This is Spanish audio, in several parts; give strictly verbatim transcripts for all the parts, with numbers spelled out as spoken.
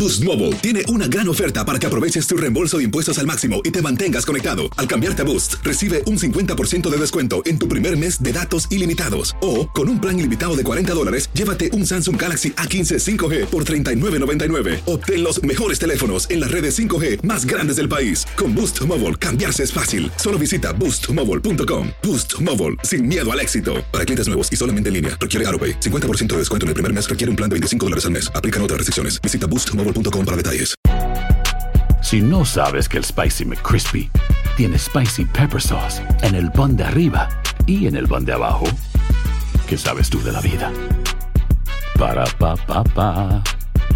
Boost Mobile tiene una gran oferta para que aproveches tu reembolso de impuestos al máximo y te mantengas conectado. Al cambiarte a Boost, recibe un cincuenta por ciento de descuento en tu primer mes de datos ilimitados. O, con un plan ilimitado de cuarenta dólares, llévate un Samsung Galaxy A quince cinco G por treinta y nueve noventa y nueve. Obtén los mejores teléfonos en las redes cinco G más grandes del país. Con Boost Mobile, cambiarse es fácil. Solo visita boost mobile punto com. Boost Mobile, sin miedo al éxito. Para clientes nuevos y solamente en línea, requiere AutoPay. cincuenta por ciento de descuento en el primer mes requiere un plan de veinticinco dólares al mes. Aplican otras restricciones. Visita boost mobile punto com para detalles. Si no sabes que el Spicy McCrispy tiene Spicy Pepper Sauce en el pan de arriba y en el pan de abajo, ¿qué sabes tú de la vida? Para, pa, pa, pa.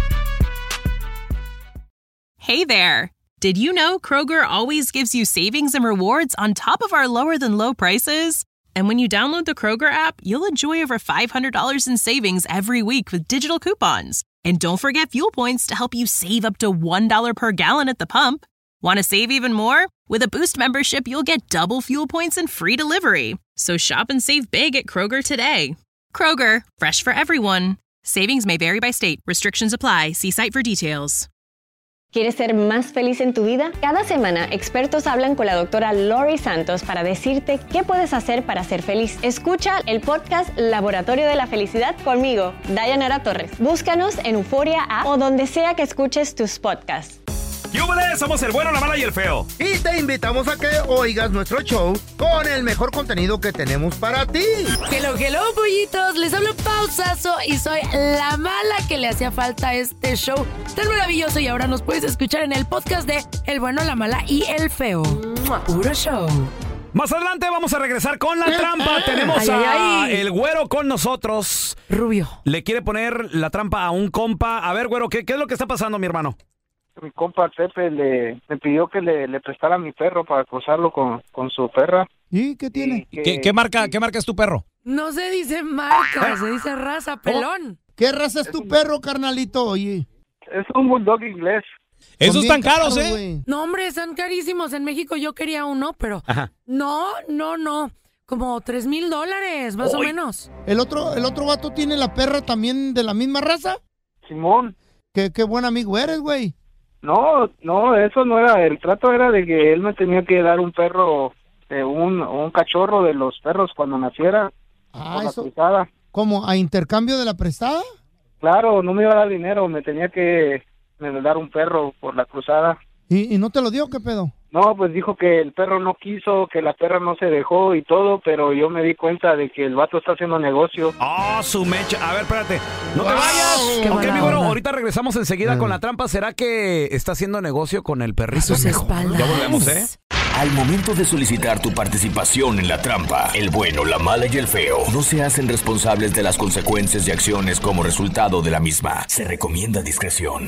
Hey there! Did you know Kroger always gives you savings and rewards on top of our lower-than-low prices? And when you download the Kroger app, you'll enjoy over five hundred dollars in savings every week with digital coupons. And don't forget fuel points to help you save up to one dollar per gallon at the pump. Want to save even more? With a Boost membership, you'll get double fuel points and free delivery. So shop and save big at Kroger today. Kroger, fresh for everyone. Savings may vary by state. Restrictions apply. See site for details. ¿Quieres ser más feliz en tu vida? Cada semana, expertos hablan con la doctora Lori Santos para decirte qué puedes hacer para ser feliz. Escucha el podcast Laboratorio de la Felicidad conmigo, Dayanara Torres. Búscanos en Euforia App o donde sea que escuches tus podcasts. ¡Yúbele! Somos el bueno, la mala y el feo. Y te invitamos a que oigas nuestro show con el mejor contenido que tenemos para ti. Hello, hello, pollitos. Les hablo Pausazo y soy la mala que le hacía falta a este show tan maravilloso. Y ahora nos puedes escuchar en el podcast de El bueno, la mala y el feo. Puro show. Más adelante vamos a regresar con la trampa. Tenemos ay, a ay. el güero con nosotros. Rubio. Le quiere poner la trampa a un compa. A ver, güero, ¿qué, qué es lo que está pasando, mi hermano? Mi compa Pepe le, me pidió que le, le prestara a mi perro para cruzarlo con, con su perra. ¿Y qué tiene? Y que- ¿Qué, qué marca, ¿Qué marca es tu perro? No se dice marca, se dice raza, pelón. ¿Qué raza es tu perro, carnalito? Oye. Es un bulldog inglés. Esos Son están bien caros, ¿eh? güey. No, hombre, están carísimos. En México yo quería uno, pero Ajá. no, no, no. Como tres mil dólares, más o Uy. menos. ¿El otro, el otro vato tiene la perra también de la misma raza? Simón. ¿Qué, qué buen amigo eres, güey? No, no, eso no era. El trato era de que él me tenía que dar un perro, eh, un, un cachorro de los perros cuando naciera. Ah, por la eso. cruzada. ¿Cómo? ¿A intercambio de la prestada? Claro, no me iba a dar dinero, me tenía que me dar un perro por la cruzada. ¿Y, y no te lo dio? ¿Qué pedo? No, pues dijo que el perro no quiso, que la perra no se dejó y todo, pero yo me di cuenta de que el vato está haciendo negocio. ¡Oh, su mecha! A ver, espérate. ¡No te Wow. vayas! Qué Ok, buena mi güero, onda. ahorita regresamos enseguida Mm. con la trampa. ¿Será que está haciendo negocio con el perrito? A sus espaldas. Ya volvemos, ¿eh? Al momento de solicitar tu participación en la trampa, el bueno, la mala y el feo no se hacen responsables de las consecuencias y acciones como resultado de la misma. Se recomienda discreción.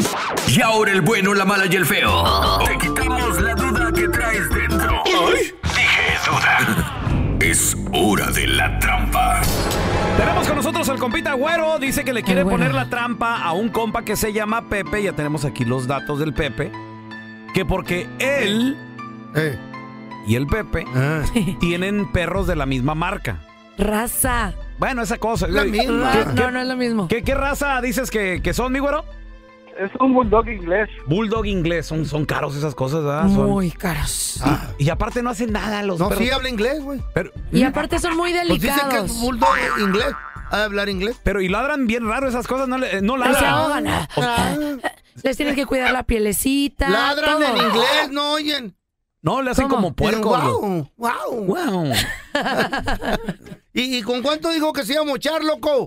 Y ahora el bueno, la mala y el feo. Te quitamos la duda que traes dentro. ¡Ay! Dije duda. Es hora de la trampa. Tenemos con nosotros al compita güero. Dice que le quiere El güero. poner la trampa a un compa que se llama Pepe. Ya tenemos aquí los datos del Pepe. Que porque él Eh. y el Pepe Ah. tienen perros de la misma marca. Raza. Bueno, esa cosa. La ¿Qué- misma. qué- Ra- no, no es lo mismo. ¿Qué, qué raza dices que, que son, mi güero? Es un bulldog inglés. Bulldog inglés. Son, son caros esas cosas, ¿verdad? Son- Muy caros. Ah. Y aparte no hacen nada los No, perros. sí habla inglés, güey. Pero, Y aparte son muy Pues dicen que delicados. es bulldog inglés. ¿Ha de hablar inglés? pero y ladran bien raro esas cosas. No, le- no Y se ladran. ahogan. Ah. Les tienen que cuidar la pielecita. Ladran todo. en inglés, no oyen. No, le hacen ¿Cómo? como puercos. Wow, wow. Wow. ¿Y, ¿Y con cuánto dijo que se iba a mochar, loco?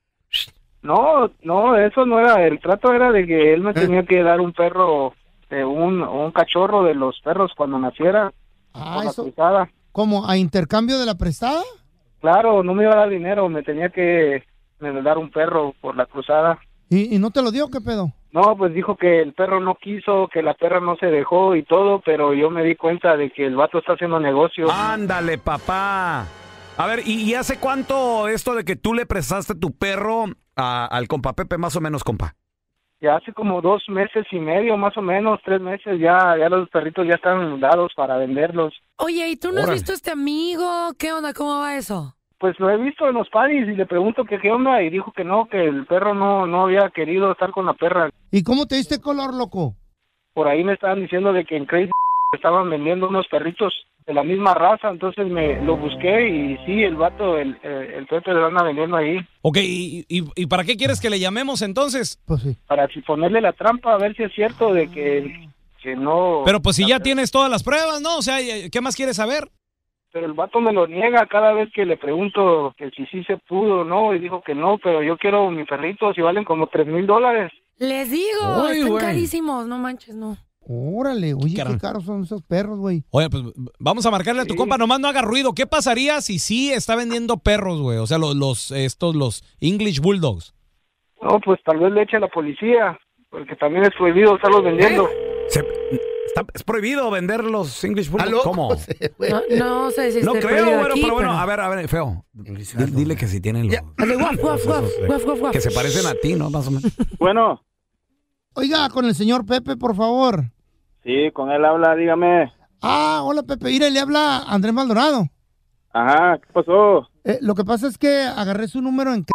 No, no, eso no era. El trato era de que él me tenía que dar un perro, eh, un, un cachorro de los perros cuando naciera. Ah, por la eso. cruzada. ¿Cómo? ¿A intercambio de la prestada? Claro, no me iba a dar dinero, me tenía que me dar un perro por la cruzada. ¿Y, ¿Y no te lo dio? ¿Qué pedo? No, pues dijo que el perro no quiso, que la perra no se dejó y todo, pero yo me di cuenta de que el vato está haciendo negocio. Ándale, papá. A ver, ¿y, y hace cuánto esto de que tú le prestaste tu perro a- al compa Pepe, más o menos, compa? Ya hace como dos meses y medio, más o menos, tres meses, ya, ya los perritos ya están dados para venderlos. Oye, ¿y tú no has Órale. visto a este amigo? ¿Qué onda? ¿Cómo va eso? Pues lo he visto en los paris y le pregunto que qué onda y dijo que no, que el perro no, no había querido estar con la perra. ¿Y cómo te diste color, loco? Por ahí me estaban diciendo de que en Crazy estaban vendiendo unos perritos de la misma raza, entonces me lo busqué y sí, el vato, el, el, el Pepe lo anda vendiendo ahí. Ok, ¿y, y, ¿y para qué quieres que le llamemos entonces? Pues sí. Para si ponerle la trampa, a ver si es cierto de que, que no... Pero pues si ya tienes todas las pruebas, ¿no? O sea, ¿qué más quieres saber? Pero el vato me lo niega cada vez que le pregunto que si sí se pudo o no, y dijo que no, pero yo quiero mis perritos y valen como tres mil dólares. Les digo, Uy, están güey. carísimos, no manches, no. Órale, oye, Caramba. qué caros son esos perros, güey. Oye, pues vamos a marcarle a tu Sí. compa, nomás no haga ruido. ¿Qué pasaría si sí está vendiendo perros, güey? O sea, los, los, estos, los English Bulldogs. No, pues tal vez le eche a la policía, porque también es prohibido estarlos vendiendo. Se- está- es prohibido vender los English ¿Está Bulldogs. loco? ¿Cómo? Sí, güey. No, no sé si No esté creo, prohibido bueno, aquí, pero bueno, a ver, a ver, feo. Dile, dile que si tienen los... Ya. Hazle guaf, guaf, guaf, esos, eh, guaf, guaf, guaf. que se parecen a ti, ¿no? Más o menos. Bueno, Oiga, con el señor Pepe, por favor. sí, con él habla, dígame. Ah, hola, Pepe. Mira, le habla Andrés Maldonado. Ajá, ¿qué pasó? Eh, lo que pasa es que agarré su número en...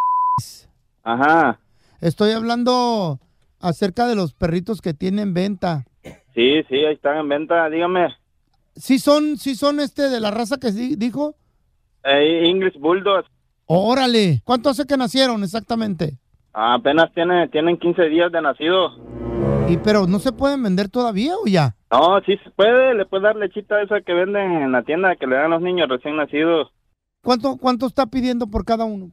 Ajá, Estoy hablando acerca de los perritos que tiene en venta. sí, sí, ahí están en venta, dígame. ¿Sí son, sí son este de la raza que sí dijo? Eh, English Bulldog, Órale. ¿Cuánto hace que nacieron exactamente? apenas tiene, tienen quince días de nacido. Y pero no se pueden vender todavía o ya. No, sí se puede, le puedes dar lechita esa que venden en la tienda que le dan a los niños recién nacidos. ¿Cuánto, cuánto está pidiendo por cada uno?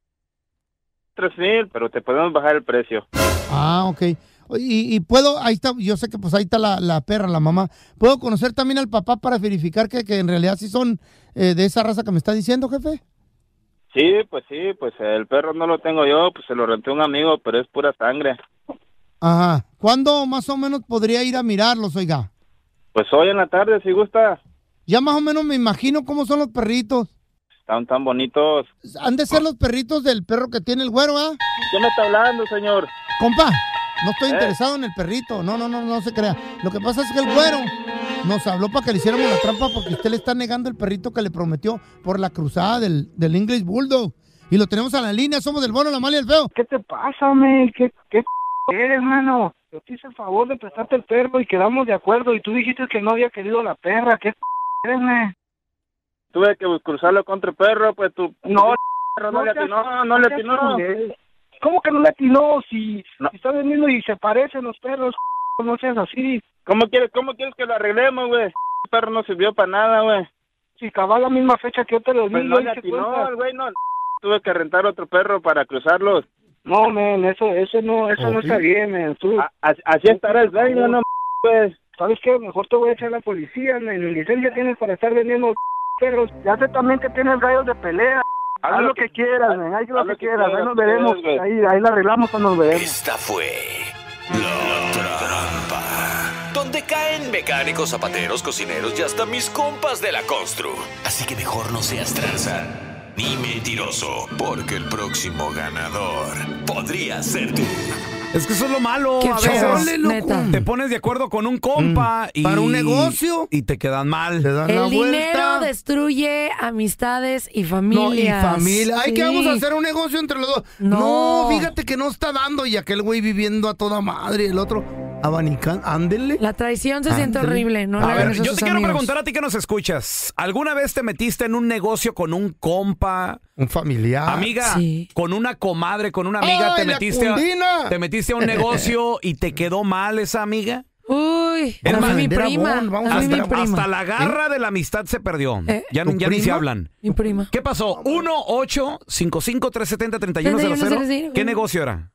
Tres mil, pero te podemos bajar el precio. Ah, ok. Y, y puedo, ahí está, yo sé que pues ahí está la, la perra, la mamá. ¿Puedo conocer también al papá para verificar que, que en realidad sí son eh, de esa raza que me está diciendo, jefe? Sí, pues sí, pues el perro no lo tengo yo, pues se lo renté a un amigo, pero es pura sangre. Ajá. ¿Cuándo más o menos podría ir a mirarlos, oiga? Pues hoy en la tarde, si gusta. Ya más o menos me imagino cómo son los perritos. Están tan bonitos. Han de ser los perritos del perro que tiene el güero, ¿ah? ¿Qué me está hablando, señor? Compa, no estoy ¿Eh? interesado en el perrito. No, no, no, no se crea. Lo que pasa es que el güero nos habló para que le hiciéramos la trampa porque usted le está negando el perrito que le prometió por la cruzada del, del English Bulldog. Y lo tenemos a la línea, somos del bueno, la mala y el feo. ¿Qué te pasa, hombre? ¿Qué, qué eres, mano? Yo te hice el favor de prestarte el perro y quedamos de acuerdo y tú dijiste que no había querido la perra. ¿Qué eres, me? Tuve que cruzarlo contra el perro, pues tú... No, no, no le atinó, no le atinó. ¿Cómo que no le atinó? Si, no. si está vendiendo y se parecen los perros, no seas así. ¿Cómo quieres, cómo quieres que lo arreglemos, güey? El perro no sirvió para nada, güey. Si cabal la misma fecha que yo te lo di, pues no le atinó, el güey no... Tuve que rentar otro perro para cruzarlos. No, men, eso eso no eso no está bien, men. Tú, a, a, así estará el dueño, no, pues. ¿Sabes qué? Mejor te voy a echar a la policía, men. Ni licencia tienes para estar vendiendo perros. Ya sé también que tienes rayos de pelea. Haz, haz lo que, que quieras, men. Haz lo que, que quieras. Ahí nos veremos. Quieras, ahí, ahí la arreglamos cuando nos veremos. Esta fue La Trampa, donde caen mecánicos, zapateros, cocineros y hasta mis compas de la constru. Así que mejor no seas tranza ni mentiroso, porque el próximo ganador podría ser tú. Es que eso es lo malo. Qué A feo, veces neta. te pones de acuerdo con un compa Mm. y... Para un negocio. Y te quedan mal. Te dan la El dinero vuelta. destruye amistades y familias. No, y familia. Ay, Sí. que vamos a hacer un negocio entre los dos. No. No, fíjate que no está dando. Y aquel güey viviendo a toda madre. El otro abanicando. Ándele. La traición se siente Ándale. horrible. No le A hagan ver, eso a yo sus te quiero amigos. preguntar a ti que nos escuchas. ¿Alguna vez te metiste en un negocio con un compa, Un familiar. amiga, Sí. con una comadre, con una amiga? ¡Ay, te la metiste, cundina! a, te metiste a un negocio y te quedó mal esa amiga? Uy, Es a más, mí mi vender prima. abón, vamos a a mí mi Hasta, prima. hasta la garra de la amistad se perdió. Eh, ya ¿tu ya ni se prima? hablan. Mi prima. ¿Qué pasó? uno ocho cinco cinco tres siete cero tres uno cero cero. ¿Qué negocio era?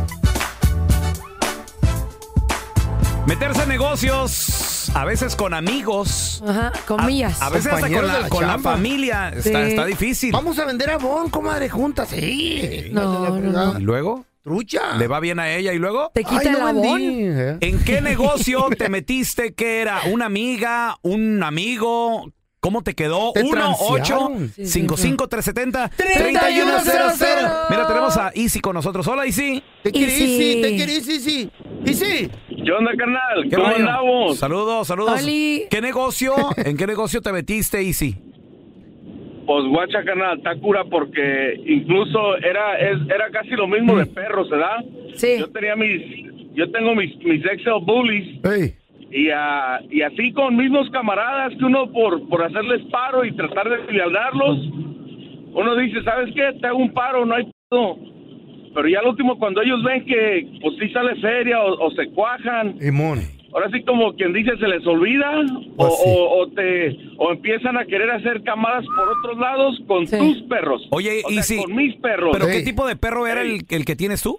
Meterse en negocios, a veces con amigos. Ajá, comillas. A, a veces hasta con Compañeros de la, la con la chamba. familia. Sí. Está, está difícil. Vamos a vender abón, comadre, juntas. Sí. No, no, no. ¿Y luego? Trucha. ¿Le va bien a ella y luego? Te quita Ay, el no abón. vendí, ¿eh? ¿En qué negocio te metiste? ¿Qué era? ¿Una amiga? ¿Un amigo? ¿Cómo te quedó? Te uno ocho transearon. cinco cinco tres siete cero treinta tres y uno uno cero cero cero. cero. Mira, tenemos a Easy con nosotros. Hola, Easy. Te querés, Easy. sí, te querés, sí, sí. Y sí. ¿Qué onda, carnal? ¿Qué ¿Cómo rollo? andamos? Saludos, saludos. Oli. ¿Qué negocio? ¿En qué negocio te metiste, Easy? Pues guacha, carnal, está cura porque incluso era es, era casi lo mismo de perros, ¿verdad? Sí. Yo tenía mis yo tengo mis, mis Excel Bullies. Hey. Y, uh, y así con mismos camaradas que uno por, por hacerles paro y tratar de liardarlos, uno dice, ¿sabes qué? Te hago un paro, no hay pedo. Pero ya al último, cuando ellos ven que pues sí sale feria o, o se cuajan, Simón. ahora sí como quien dice se les olvida o, Oh, sí. o, o te o empiezan a querer hacer camadas por otros lados con Sí. tus perros. Oye, o y sea, si- con mis perros. ¿Pero Hey. qué tipo de perro era el, el que tienes tú?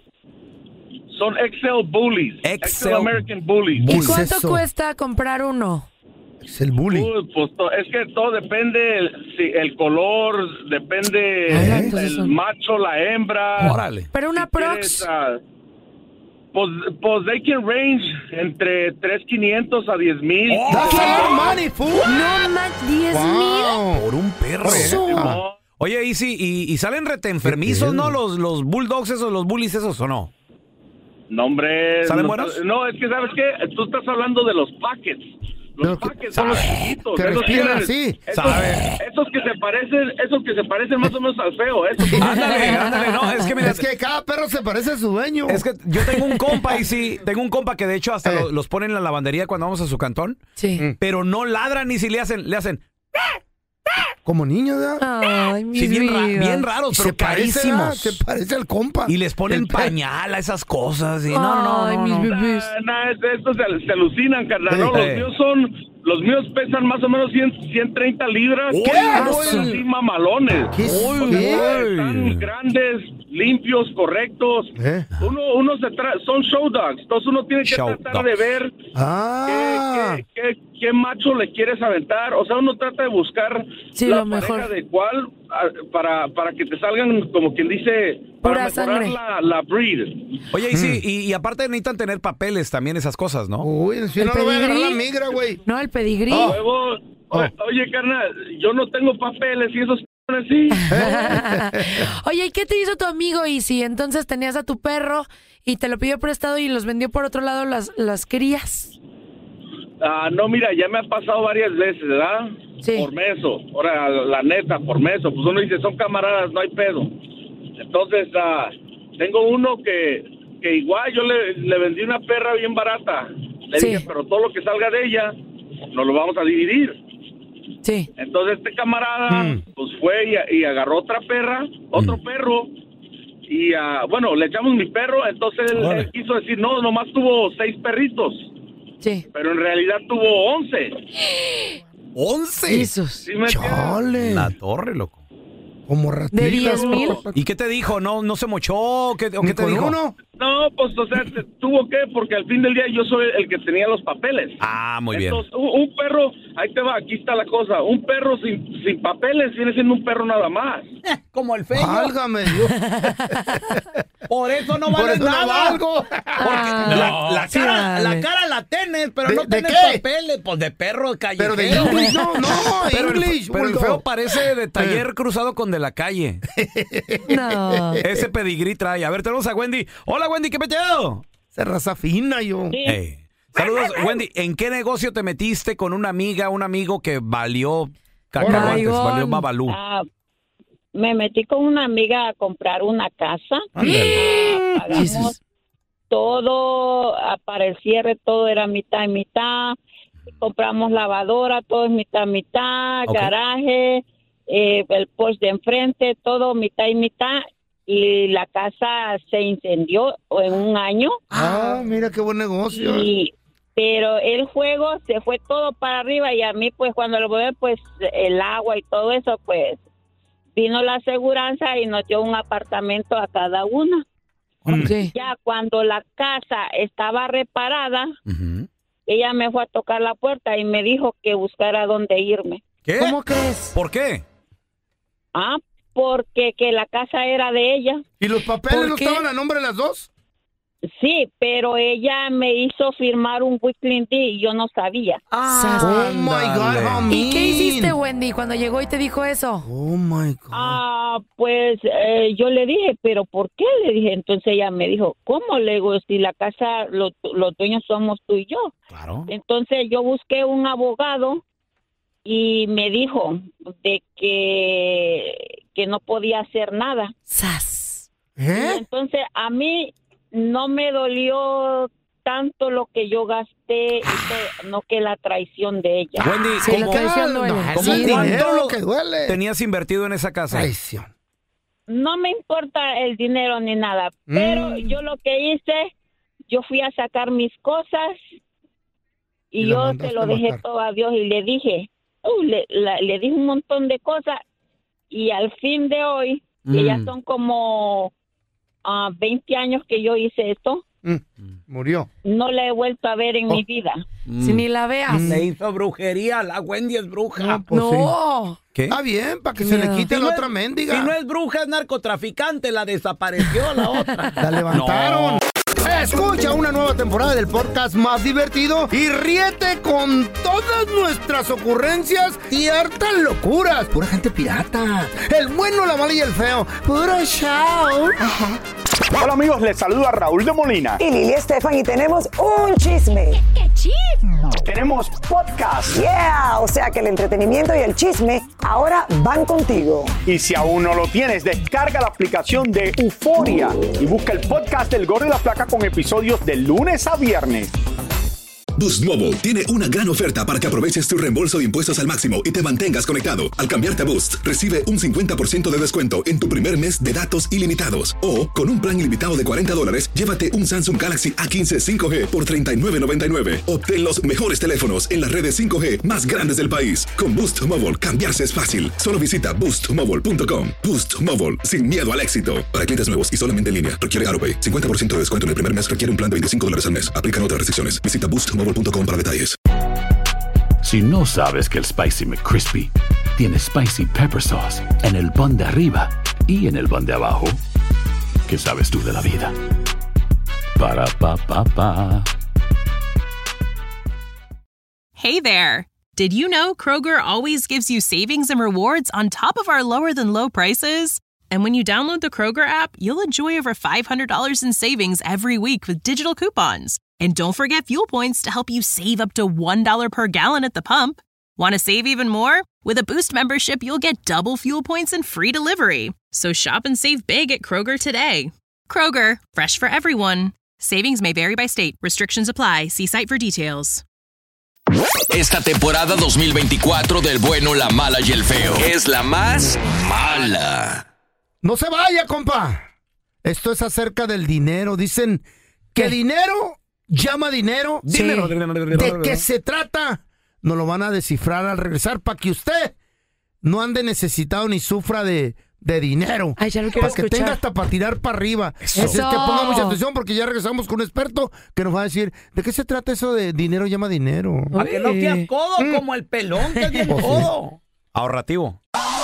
Son Excel Bullies. Excel- American Bullies. ¿Y ¿Qué es cuánto eso? cuesta comprar uno? Es el bully. Uy, pues to- es que todo depende, el, sí, el color, depende Ah, el, entonces el son- macho, la hembra. Órale. Pero una Si quieres, prox. ah, pues, pues they can range entre tres mil quinientos a diez mil. Oh, That's a lot of money, fool. No más diez mil. Wow. Por un perro. Oye, No, Oye, y si, y, y salen rete enfermizos, ¿no? Los, los bulldogs esos, los bullies esos, ¿o no? no, hombre. ¿Salen no, buenos? no, es que, ¿sabes qué? Tú estás hablando de los packets. Los Pero que- packets son los chiquitos. que esos respiran tienen- así. Esos, Sabe. esos que se parecen, esos que se parecen más o menos al feo. Esos Ándale, ándale, no, es que mira, Es que cada perro se parece a su dueño. es que yo tengo un compa y sí, tengo un compa que de hecho hasta Eh. lo- los pone en la lavandería cuando vamos a su cantón, Sí. pero no ladran ni si le hacen, le hacen, Como niño, ¿verdad? Ay, mis sí, bien, ra- vidas. bien raros, Y pero se parece, ¿verdad? carísimos. Se parece al compa. Y les ponen El perro. pañal a esas cosas y no, no, Ay, no, mis no. bebés. Ah, nah, es- estos se, se alucinan, carnal. No, Sí. los míos son, los míos pesan más o menos cien, ciento treinta libras. ¿Qué? Pero están así mamalones. ¿Qué? Uy, ¿Qué? güey. Están grandes, limpios, correctos. ¿Eh? Uno, uno se tra son show dogs. Entonces uno tiene que Show tratar dogs. de ver Ah. qué, qué, qué- qué macho le quieres aventar. O sea, uno trata de buscar Sí, la lo pareja mejor. de cuál ah, para, para que te salgan, como quien dice, Pura para mejorar sangre. la, la breed. Oye, y sí, y, y aparte necesitan tener papeles también esas cosas, ¿no? Uy, si ¿El no lo voy a agarrar pedigrí? la migra, güey. No, el pedigrí. Luego, Oh. o- oye, carnal, yo no tengo papeles y esos así. Oye, ¿y qué te hizo tu amigo? Y si entonces tenías a tu perro y te lo pidió prestado y los vendió por otro lado las, las crías. Ah, no, mira, ya me ha pasado varias veces, ¿verdad? Sí. Por meso. Ahora, la neta, por meso. Pues uno dice, son camaradas, no hay pedo. Entonces, ah, tengo uno que, que igual yo le, le vendí una perra bien barata. Le Sí. dije, pero todo lo que salga de ella, nos lo vamos a dividir. Sí. Entonces este camarada Mm. pues fue y, y agarró otra perra, otro Mm. perro, y ah, bueno, le echamos mi perro, entonces él, Órale. él quiso decir, no, nomás tuvo seis perritos, Sí. pero en realidad tuvo once. ¡Once! Jesús. ¿Sí me entiendes? Chale. La torre, loco. Como ratita. ¿De diez mil? ¿Y qué te dijo? ¿No, no se mochó? ¿O qué, o Ni qué te con dijo? uno. No, pues o sea, te- tuvo que, porque al fin del día yo soy el que tenía los papeles. Ah, muy bien. Entonces, un, un perro, ahí te va, aquí está la cosa, un perro sin, sin papeles viene siendo un perro nada más. Como el Válgame Dios. Por eso no Por eso no valgo. Ah, la, la sí, cara, vale. la cara la tenés, pero ¿De- no de tenés qué? papeles. Pues de perro callejero. Pero de English, no, no, Pero el, English. pero el bulldog. feo parece de taller cruzado con de la calle. No. Ese pedigrí trae. A ver, tenemos a Wendy. Hola, Wendy, ¿qué peteo? Esa raza fina, yo. Hey. Saludos, Wendy. ¿En qué negocio te metiste con una amiga, un amigo que valió cacahuates, Maigón. valió babalú? Ah, me metí con una amiga a comprar una casa. Ándale. Ah, pagamos todo, ah, para el cierre todo era mitad y mitad. Compramos lavadora, todo es mitad y mitad, Ok. garaje, eh, el post de enfrente, todo mitad y mitad. Y la casa se incendió en un año. Ah, mira qué buen negocio. Y, pero el juego se fue todo para arriba y a mí pues cuando lo volví pues el agua y todo eso pues vino la aseguranza y nos dio un apartamento a cada una. Sí. Ya cuando la casa estaba reparada, Ujú. ella me fue a tocar la puerta y me dijo que buscara dónde irme. ¿Qué? ¿Cómo crees? ¿Por qué? Ah, porque que la casa era de ella. ¿Y los papeles ¿Por no qué? estaban a nombre de las dos? Sí, pero ella me hizo firmar un weekly deed y yo no sabía. Oh my God, how mean. ¿Y qué hiciste, Wendy, cuando llegó y te dijo eso? Oh my God. Ah, pues eh, yo le dije, pero ¿por qué? Le dije, entonces ella me dijo, ¿cómo? Le digo, si la casa, lo- los dueños somos tú y yo. Claro. Entonces yo busqué un abogado y me dijo de que, que no podía hacer nada. ¡Sas! Y ¿Eh? entonces a mí no me dolió tanto lo que yo gasté, y todo, no que la traición de ella. Wendy, Sí, la ¿cómo, traición duele. ¿cómo Sí, cuánto dinero lo que duele. tenías invertido en esa casa? Traición. No me importa el dinero ni nada, pero Mm. yo lo que hice, yo fui a sacar mis cosas y, Y la yo mandaste se lo a dejé matar. todo a Dios y le dije, uh, le, la- le dije un montón de cosas y al fin de hoy, que ya Mm. son como ah, veinte años que yo hice esto, Mm. Murió. no la he vuelto a ver en Oh. mi vida. Si ni la veas. Mm. Le hizo brujería, la Wendy es bruja. No, pues sí. No. ¿Qué? Está bien, para que Qué se le miedo. quite Si la no otra es- mendiga. Si no es bruja, es narcotraficante, la desapareció la otra. La levantaron. Escucha una nueva temporada del podcast más divertido y ríete con todas nuestras ocurrencias y hartas locuras. Pura gente pirata. El bueno, la mala y el feo. Puro show. Hola amigos, les saluda Raúl de Molina. Y Lili Estefan y tenemos un chisme. ¿Qué chisme? Tenemos podcast. Yeah, o sea que el entretenimiento y el chisme ahora van contigo. Y si aún no lo tienes, descarga la aplicación de Euforia y busca el podcast del Gordo y la Flaca con episodios de lunes a viernes. Boost Mobile tiene una gran oferta para que aproveches tu reembolso de impuestos al máximo y te mantengas conectado. Al cambiarte a Boost, recibe un cincuenta por ciento de descuento en tu primer mes de datos ilimitados. O, con un plan ilimitado de cuarenta dólares, llévate un Samsung Galaxy A quince cinco G por treinta y nueve noventa y nueve. Obtén los mejores teléfonos en las redes cinco G más grandes del país. Con Boost Mobile, cambiarse es fácil. Solo visita boost mobile punto com. Boost Mobile, sin miedo al éxito. Para clientes nuevos y solamente en línea, requiere AutoPay. cincuenta por ciento de descuento en el primer mes requiere un plan de veinticinco dólares al mes. Aplican otras restricciones. Visita boost mobile punto com para detalles. Si no sabes que el Spicy McCrispy tiene Spicy Pepper Sauce en el pan de arriba y en el pan de abajo, ¿qué sabes tú de la vida? Para, pa, pa, pa. Hey there! Did you know Kroger always gives you savings and rewards on top of our lower than low prices? And when you download the Kroger app, you'll enjoy over five hundred dollars in savings every week with digital coupons. And don't forget fuel points to help you save up to one dollar per gallon at the pump. Want to save even more? With a Boost membership, you'll get double fuel points and free delivery. So shop and save big at Kroger today. Kroger, fresh for everyone. Savings may vary by state. Restrictions apply. See site for details. Esta temporada dos mil veinticuatro del bueno, la mala y el feo es la más mala. No se vaya, compa. Esto es acerca del dinero. Dicen que ¿Qué? dinero llama dinero. Sí. Dinero, dinero, dinero, ¿De dinero. qué se trata? Nos lo van a descifrar al regresar para que usted no ande necesitado ni sufra de, de dinero. Ay, ya lo quiero Para que escuchar. tenga hasta para tirar para arriba. Eso. Así es que ponga mucha atención porque ya regresamos con un experto que nos va a decir ¿de qué se trata eso de dinero llama dinero? ¿A que no seas codo Mm. como el pelón que es bien Pues sí. codo? Ahorrativo.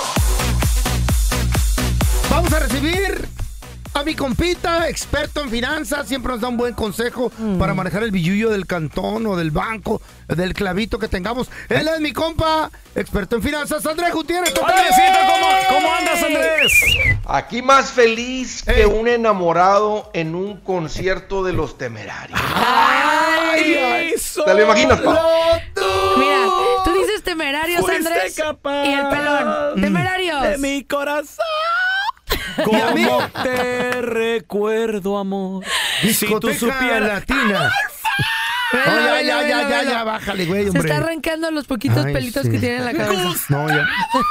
Vamos a recibir a mi compita, experto en finanzas, siempre nos da un buen consejo Mm. para manejar el billullo del cantón o del banco, del clavito que tengamos. Él es mi compa, experto en finanzas, Andrés Gutiérrez. Andresito, ¿cómo, ¿cómo andas, Andrés? Aquí más feliz que Ey. un enamorado en un concierto de Los Temerarios. ¡Ay! ¿Te lo imaginas, pa? Mira, tú dices temerarios, Fuiste Andrés. capaz Y el pelón. Temerarios. de mi corazón. ¿Y a mí? ¿Cómo te recuerdo, amor? Si tú Discoteca supieras. latina. Velo, No, ya, velo, ya, velo, ya, ya, velo. ya, bájale, güey, Se hombre. está arrancando los poquitos Ay, pelitos sí. que tiene en la cabeza. No, ya.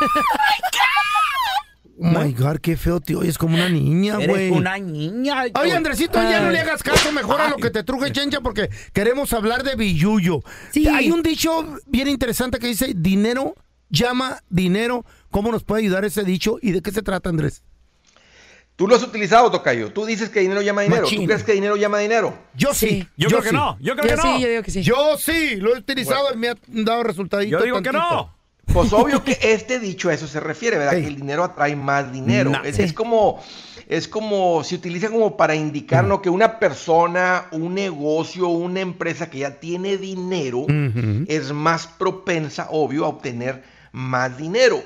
Oh my God, qué feo te oyes como una niña, güey. Eres una niña. Oye, Andresito, ya no Ay. le hagas caso mejor a lo que te truje, chencha, porque queremos hablar de billullo. Sí. Hay un dicho bien interesante que dice, dinero llama dinero. ¿Cómo nos puede ayudar ese dicho y de qué se trata, Andrés? ¿Tú lo has utilizado, tocayo? ¿Tú dices que dinero llama dinero? Machín. ¿Tú crees que dinero llama dinero? Yo sí. Sí. Yo creo que no, yo creo Yo que no. sí, yo digo que sí. Yo sí, lo he utilizado y me ha dado resultaditos. Yo digo que tantito. no. Pues obvio que este dicho a eso se refiere, ¿verdad? Ey. Que el dinero atrae más dinero. Nah. es, Sí. es como, es como, se utiliza como para indicar, ¿no? Que una persona, un negocio, una empresa que ya tiene dinero Ujú. es más propensa, obvio, a obtener más dinero.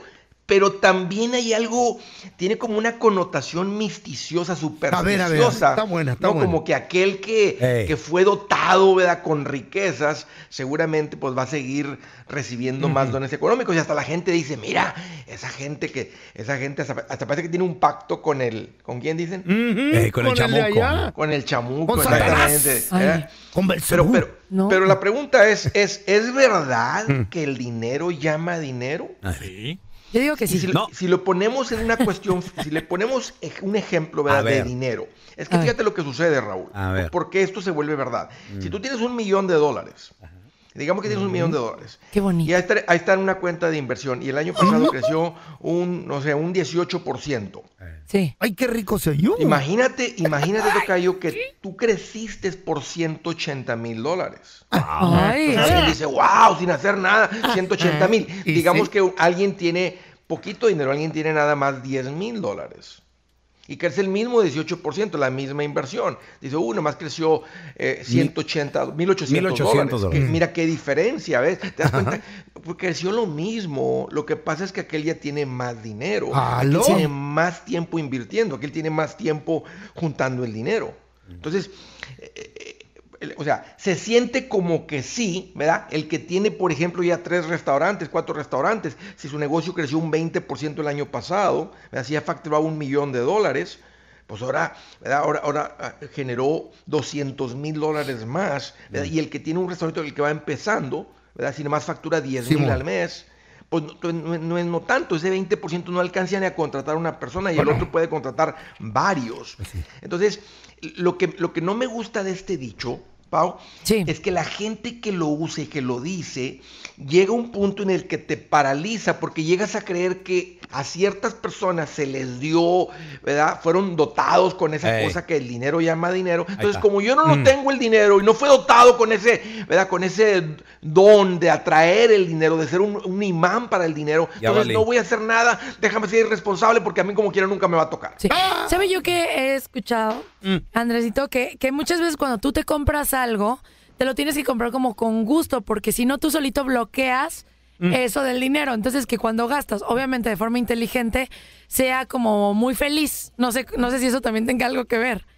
pero también hay algo, tiene como una connotación misticiosa, supersticiosa. A ver, a ver, está buena, está ¿no? buena. Como que aquel que, que fue dotado, ¿verdad?, con riquezas, seguramente pues va a seguir recibiendo uh-huh. más dones económicos. Y hasta la gente dice, mira, esa gente que, esa gente hasta, hasta parece que tiene un pacto con el, ¿con quién dicen? Uh-huh. Eh, con, con el chamuco. Con el chamuco, con exactamente. Ay, con pero, pero, no. pero la pregunta es, ¿es, ¿es verdad mm. que el dinero llama dinero? Sí. Yo digo que sí. Si, no. si lo ponemos en una cuestión, si le ponemos un ejemplo, ¿verdad?, de dinero, es que A fíjate ver. lo que sucede, Raúl, A ver. porque esto se vuelve verdad. Mm. Si tú tienes un millón de dólares, Ajá. digamos que tienes un millón de dólares, qué bonito. Y ahí está, ahí está en una cuenta de inversión, y el año pasado ¿Cómo? creció un, no sé, un dieciocho por ciento. Sí. Ay, qué rico se oyó. Imagínate, imagínate, tocayo, que tú creciste por ciento ochenta mil dólares. Ay. Entonces alguien dice, wow, sin hacer nada, ciento ochenta mil. Digamos sí? que alguien tiene poquito dinero, alguien tiene nada más diez mil dólares. Y crece el mismo dieciocho por ciento, la misma inversión. Dice, uh, nomás creció eh, ciento ochenta, mil ochocientos dólares. dólares. Mira qué diferencia, ¿ves? ¿Te das cuenta? Porque creció lo mismo. Lo que pasa es que aquel ya tiene más dinero. ¿Aló? Aquel tiene más tiempo invirtiendo. Aquel tiene más tiempo juntando el dinero. Entonces, eh, eh, o sea, se siente como que sí, ¿verdad? El que tiene, por ejemplo, ya tres restaurantes, cuatro restaurantes, si su negocio creció un veinte por ciento el año pasado, ¿verdad?, si ya facturaba un millón de dólares, pues ahora, ¿verdad?, ahora, ahora uh, generó doscientos mil dólares más, ¿verdad? Y el que tiene un restaurante, el que va empezando, ¿verdad?, si nomás factura diez mil al mes, pues no, no, no es no tanto, ese veinte por ciento no alcanza ni a contratar a una persona y bueno. el otro puede contratar varios. Sí. Entonces, lo que, lo que no me gusta de este dicho, Pau, sí. es que la gente que lo usa y que lo dice, llega a un punto en el que te paraliza porque llegas a creer que a ciertas personas se les dio, ¿verdad? Fueron dotados con esa Ey. cosa que el dinero llama dinero. Entonces, como yo no lo mm. tengo el dinero y no fue dotado con ese, ¿verdad?, con ese don de atraer el dinero, de ser un, un imán para el dinero, ya entonces valí. no voy a hacer nada, déjame ser irresponsable porque a mí como quiera nunca me va a tocar. Sí. ¡Ah! ¿Sabe yo que he escuchado, mm. Andresito, que, que muchas veces cuando tú te compras algo, te lo tienes que comprar como con gusto, porque si no tú solito bloqueas mm. eso del dinero. Entonces que cuando gastas, obviamente de forma inteligente, sea como muy feliz. No sé, no sé si eso también tenga algo que ver.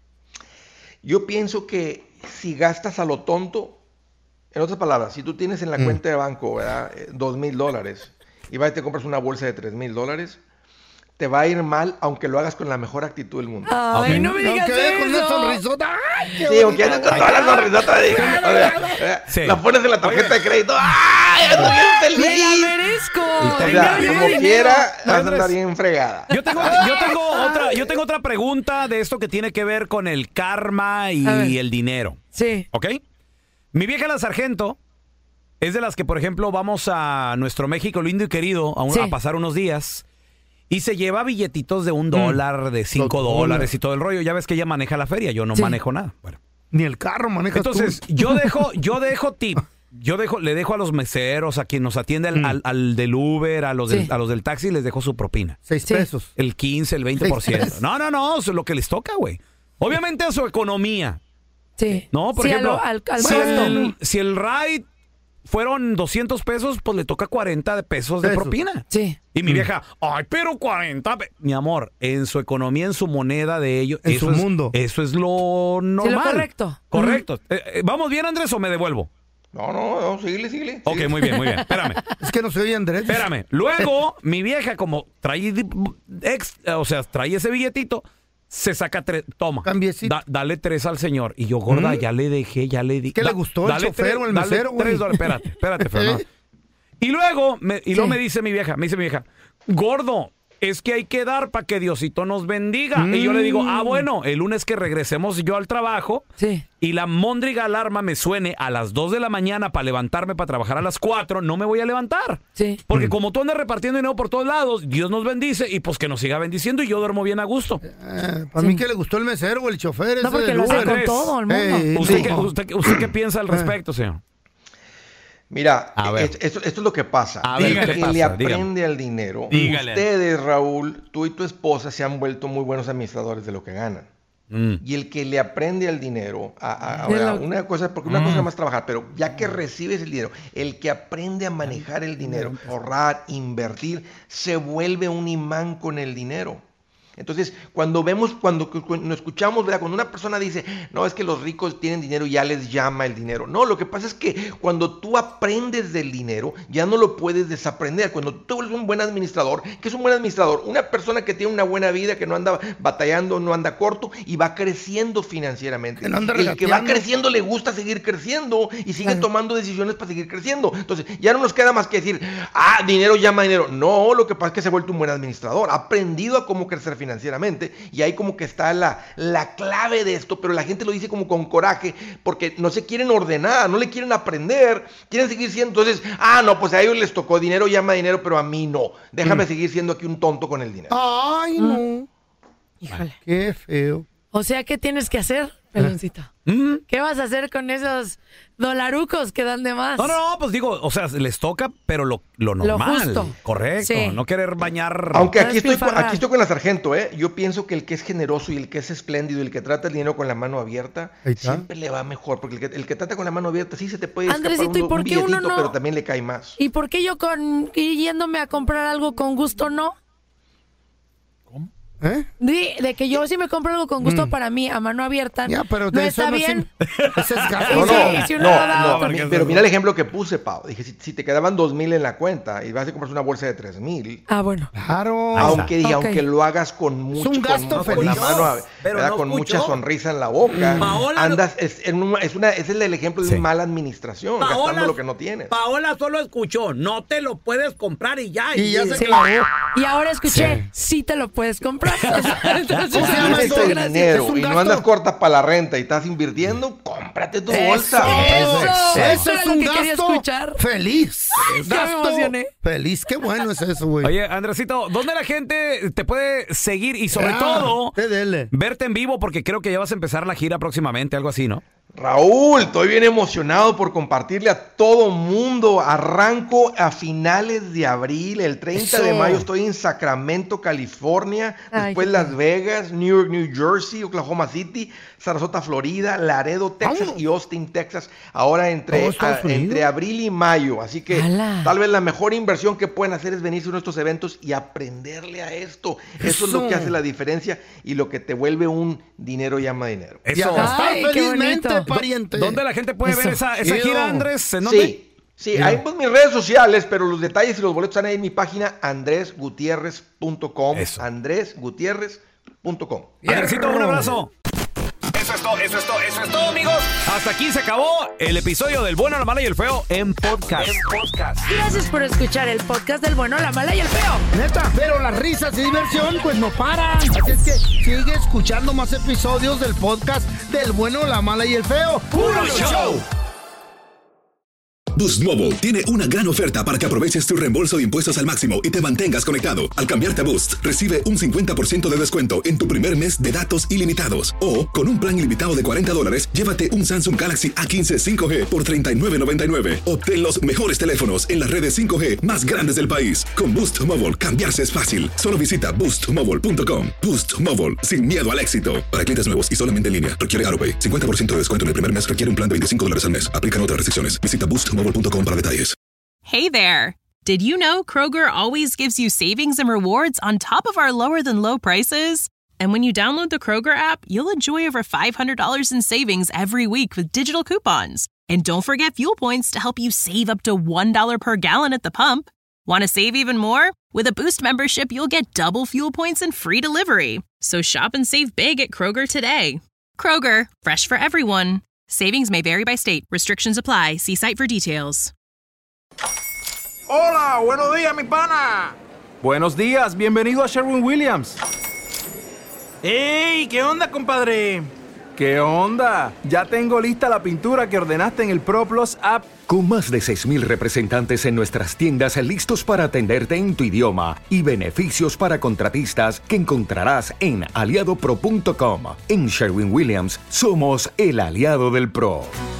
Yo pienso que si gastas a lo tonto, en otras palabras, si tú tienes en la mm. cuenta de banco, ¿verdad?, dos mil dólares y vas y te compras una bolsa de tres mil dólares, te va a ir mal aunque lo hagas con la mejor actitud del mundo. Ay, okay. no me digas no, eso. Con una sonrisota. Ay, qué sí, aunque andes con toda la sonrisota. De, o sea, sí. La pones en la tarjeta de crédito. ¡Ay, ando bien feliz! ¡Me la merezco! O sea, como dinero. quiera, vas a andar bien fregada. Yo tengo, yo, tengo otra, yo tengo otra pregunta de esto que tiene que ver con el karma y el dinero. Sí. ¿Ok? Mi vieja la sargento es de las que, por ejemplo, vamos a nuestro México lindo y querido a, un, sí. a pasar unos días y se lleva billetitos de un dólar, de cinco Los dólares dólares y todo el rollo. Ya ves que ella maneja la feria, yo no sí. manejo nada. Bueno. Ni el carro maneja. Entonces, tú. yo dejo, yo dejo tip. Yo dejo, le dejo a los meseros, a quien nos atiende, al, mm. al, al del Uber, a los, sí. del, a los del taxi, les dejo su propina. Seis sí. pesos. El quince, el veinte por ciento. No, no, no, eso es lo que les toca, güey. Obviamente a su economía. Sí. No, por sí, ejemplo, al, al, al si, el, si el ride fueron doscientos pesos, pues le toca cuarenta de pesos de Pesos. propina. Sí. Y mi vieja, ay, pero cuarenta. Pe-". Mi amor, en su economía, en su moneda de ellos. En eso su es, mundo. Eso es lo normal. Sí, lo correcto. Correcto. Uh-huh. eh, eh, ¿Vamos bien, Andrés, o me devuelvo? No, no, no, síguele, síguele. Ok, muy bien, muy bien. Espérame. Es que no se oye Andrés. Espérame. Luego, mi vieja, como trae, ex, o sea, trae ese billetito, se saca tres. Toma. Da, dale tres al señor. Y yo, gorda, ¿Mm? ya le dejé, ya le di. ¿Qué da, le gustó el chofer tres, o el mesero, güey? Tres dólares. Espérate, espérate, Fernando. Y luego, me, y luego sí. me dice mi vieja, me dice mi vieja, gordo, es que hay que dar para que Diosito nos bendiga. Mm. Y yo le digo, ah, bueno, el lunes que regresemos yo al trabajo sí. y la móndriga alarma me suene a las dos de la mañana para levantarme, para trabajar a las cuatro, no me voy a levantar. Sí. Porque Mm. como tú andas repartiendo dinero por todos lados, Dios nos bendice y pues que nos siga bendiciendo y yo duermo bien a gusto. Eh, para sí. mí que le gustó el mesero o el chofer. No, ese porque lo hace con todo el mundo. Ey, ¿Usted, sí. qué, usted, usted qué piensa al respecto, señor? Mira, esto, esto, esto es lo que pasa. A ver, el ¿qué que pasa? le aprende Dígame. al dinero. Dígale. Ustedes, Raúl, tú y tu esposa se han vuelto muy buenos administradores de lo que ganan. Mm. Y el que le aprende al dinero, a, a, a, a una cosa, porque una mm. cosa es más trabajar, pero ya que recibes el dinero, el que aprende a manejar el dinero, ahorrar, invertir, se vuelve un imán con el dinero. Entonces, cuando vemos, cuando, cuando escuchamos, ¿verdad? Cuando una persona dice, no, es que los ricos tienen dinero y ya les llama el dinero. No, lo que pasa es que cuando tú aprendes del dinero, ya no lo puedes desaprender. Cuando tú eres un buen administrador, ¿qué es un buen administrador? Una persona que tiene una buena vida, que no anda batallando, no anda corto y va creciendo financieramente. No anda el que va creciendo le gusta seguir creciendo y sigue tomando decisiones para seguir creciendo. Entonces, ya no nos queda más que decir, ah, dinero llama dinero. No, lo que pasa es que se ha vuelto un buen administrador. Ha aprendido a cómo crecer financieramente, y ahí como que está la, la clave de esto, pero la gente lo dice como con coraje, porque no se quieren ordenar, no le quieren aprender, quieren seguir siendo, entonces, ah, no, pues a ellos les tocó dinero, llama dinero, pero a mí no, déjame mm. seguir siendo aquí un tonto con el dinero. Ay, no. Mm. Híjole. Qué feo. O sea, ¿qué tienes que hacer, peloncito? ¿Mm? ¿Qué vas a hacer con esos dolarucos que dan de más? No, no, no, pues digo, o sea, les toca, pero lo, lo normal. Lo justo. Correcto, sí. No querer bañar. Aunque aquí estoy, con, aquí estoy con la sargento, ¿eh? Yo pienso que el que es generoso y el que es espléndido y el que trata el dinero con la mano abierta, siempre le va mejor. Porque el que, el que trata con la mano abierta sí se te puede Andresito, escapar un, ¿y por un qué billetito, uno no? Pero también le cae más. ¿Y por qué yo con yéndome a comprar algo con gusto no? ¿Eh? De, de que yo si me compro algo con gusto mm. para mí, a mano abierta, ya, pero no de está eso bien. No, es gasto. no, no, si no, no, no pero mira el ejemplo que puse, Pau. Dije, si, si te quedaban dos mil en la cuenta y vas a comprar una bolsa de tres mil. Ah, bueno. Claro. Aunque, okay. aunque lo hagas con mucho, es un gasto con, feliz. con la mano, ¿verdad? No con mucha sonrisa en la boca. Paola, andas, es, es, una, es, una, es el ejemplo de sí. una mala administración, Paola, gastando lo que no tienes. Paola solo escuchó, no te lo puedes comprar y ya. Y, y ya sí. se clavó. Y ahora escuché, sí, sí te lo puedes comprar. Entonces, el dinero y no andas corta para la renta y estás invirtiendo, cómprate tu eso, bolsa. Eso, eso, eso es un que gasto feliz. Ya me emocioné. Feliz, qué bueno es eso, güey. Oye, Andresito, ¿dónde la gente te puede seguir y sobre ah, todo verte en vivo? Porque creo que ya vas a empezar la gira próximamente, algo así, ¿no? Raúl, estoy bien emocionado por compartirle a todo mundo. Arranco a finales de abril, el treinta Eso. de mayo estoy en Sacramento, California, después Ay, Las Vegas, New York, New Jersey, Oklahoma City, Sarasota, Florida, Laredo, Texas Ay. y Austin, Texas, ahora entre, a, entre abril y mayo. Así que Ala. tal vez la mejor inversión que pueden hacer es venirse a nuestros eventos y aprenderle a esto. Eso, Eso es lo que hace la diferencia y lo que te vuelve un dinero llama dinero. Eso. Ay, felizmente, pariente. ¿Dónde la gente puede Eso. ver esa, esa gira, Andrés? ¿En dónde? Sí. Sí, hay pues mis redes sociales, pero los detalles y los boletos están ahí en mi página andres gutierrez punto com. andres gutierrez punto com. Andresito, un abrazo. Eso es todo, eso es todo, eso es todo, amigos. Hasta aquí se acabó el episodio del Bueno, la Mala y el Feo en podcast. En podcast. Gracias por escuchar el podcast del Bueno, la Mala y el Feo. Neta, pero las risas y diversión pues no paran. Así es que sigue escuchando más episodios del podcast del Bueno, la Mala y el Feo. ¡Puro show! Boost Mobile tiene una gran oferta para que aproveches tu reembolso de impuestos al máximo y te mantengas conectado. Al cambiarte a Boost, recibe un cincuenta por ciento de descuento en tu primer mes de datos ilimitados. O, con un plan ilimitado de cuarenta dólares, llévate un Samsung Galaxy A quince cinco G por treinta y nueve noventa y nueve. Obtén los mejores teléfonos en las redes cinco G más grandes del país. Con Boost Mobile, cambiarse es fácil. Solo visita boost mobile punto com. Boost Mobile, sin miedo al éxito. Para clientes nuevos y solamente en línea, requiere AutoPay. cincuenta por ciento de descuento en el primer mes requiere un plan de veinticinco dólares al mes. Aplican otras restricciones. Visita boost mobile punto com para detalles. Hey there. Did you know Kroger always gives you savings and rewards on top of our lower than low prices? And when you download the Kroger app, you'll enjoy over five hundred dollars in savings every week with digital coupons. And don't forget fuel points to help you save up to one dollar per gallon at the pump. Want to save even more? With a Boost membership, you'll get double fuel points and free delivery. So shop and save big at Kroger today. Kroger, fresh for everyone. Savings may vary by state. Restrictions apply. See site for details. Hola, buenos días, mi pana. Buenos días, bienvenido a Sherwin-Williams. ¡Ey! ¿Qué onda, compadre? ¿Qué onda? Ya tengo lista la pintura que ordenaste en el ProPlus app. Con más de seis mil representantes en nuestras tiendas listos para atenderte en tu idioma y beneficios para contratistas que encontrarás en aliado pro punto com. En Sherwin-Williams somos el aliado del pro.